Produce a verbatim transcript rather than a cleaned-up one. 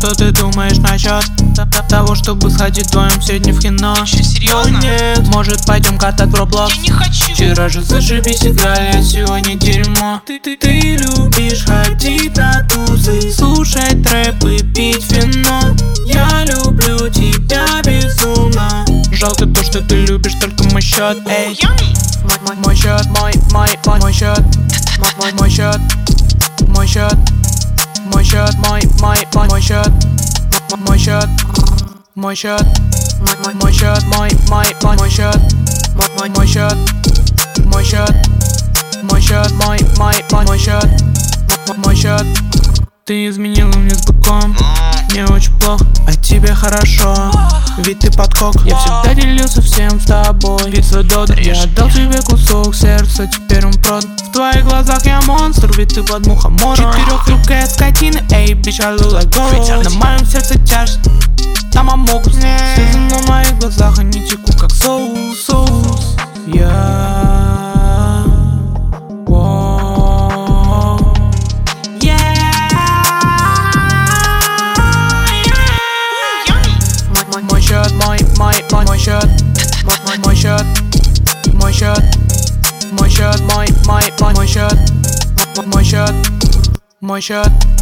Что ты думаешь насчет того, чтобы сходить вдвоем сегодня в кино? Че, серьезно? Ну нет, может пойдем катать в Roblox? Я не хочу. Вчера же зашибись играли, а сегодня дерьмо. Ты, ты, ты любишь ходить на тузы, слушать рэп и пить вино. Я люблю тебя безумно. Жалко то, что ты любишь только мой счет. Эй, мой, мой, мой счет, мой, мой, мой, мой счет, мой, мой, мой счет, мой счет, мой счет, мой, мой, мой, мой счет, мой счет, мой счет, мой, мой счет, мой, мой, мой, мой счет, мой, мой, мой счет, мой счет, мой счет, мой, мой, мой, мой счет, мой счет. Ты изменила мне с быком, мне очень плохо, а тебе хорошо, ведь ты подкок. Я всегда делился всем с тобой, пицца Додо. Я отдал тебе кусок сердца, теперь он продан. В твоих глазах я монстр, ведь ты под мухомором. Четырехрукая скотина, эй, bitch, I look like gold. На моем сердце тяжесть, там амокус. Слезы на моих глазах, они текут как соус, соус. Я... Мой счет, мой, мой, мой, мой счет, мой, мой, мой счет, мой счет, мой счет, мой, мой, мой, мой счет, мой счет, мой счет.